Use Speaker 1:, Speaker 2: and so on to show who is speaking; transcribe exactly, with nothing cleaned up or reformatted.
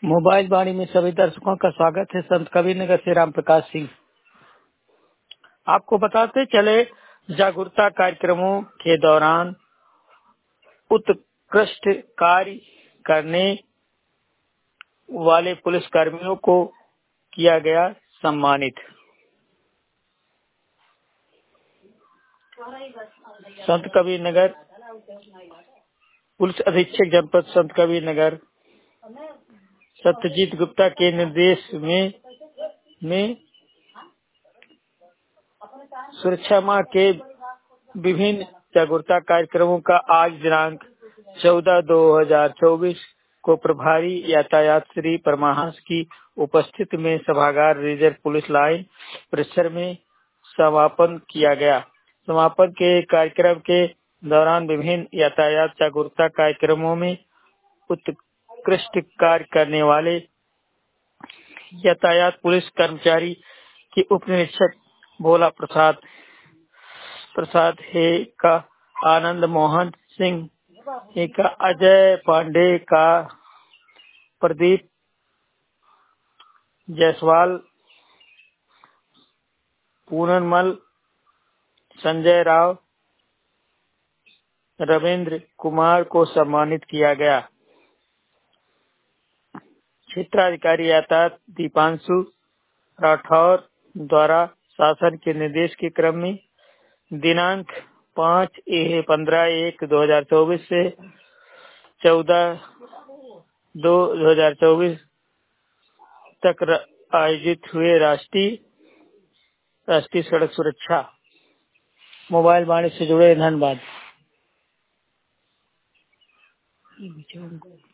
Speaker 1: Mobile वाणी में सभी दर्शकों का स्वागत है। संत कबीर नगर से राम प्रकाश सिंह आपको बताते चले, जागरूकता कार्यक्रमों के दौरान उत्कृष्ट कार्य करने वाले पुलिस कर्मियों को किया गया सम्मानित। संत कबीर नगर पुलिस अधीक्षक जनपद संत कबीर नगर सत्यजीत गुप्ता के निर्देश में में सुरक्षा माह के विभिन्न जागरूकता कार्यक्रमों का आज दिनांक चौदह दो हजार चौबीस को प्रभारी यातायात श्री परमाहंस की उपस्थिति में सभागार रिजर्व पुलिस लाइन परिसर में समापन किया गया। समापन के कार्यक्रम के दौरान विभिन्न यातायात जागरूकता कार्यक्रमों में उत्कृष्ट कार्य करने वाले यातायात पुलिस कर्मचारी के उप निरीक्षक भोला प्रसाद प्रसाद है का आनंद मोहन सिंह है का अजय पांडे का प्रदीप जायसवाल पूनमल संजय राव रविंद्र कुमार को सम्मानित किया गया। क्षेत्राधिकारी यातायात दीपांशु राठौर द्वारा शासन के निर्देश के क्रम में दिनांक पाँच पंद्रह एक दो हजार चौबीस से चौदह दो दो हजार चौबीस तक आयोजित हुए राष्ट्रीय राष्ट्रीय सड़क सुरक्षा मोबाइल वाणी से जुड़े। धन्यवाद।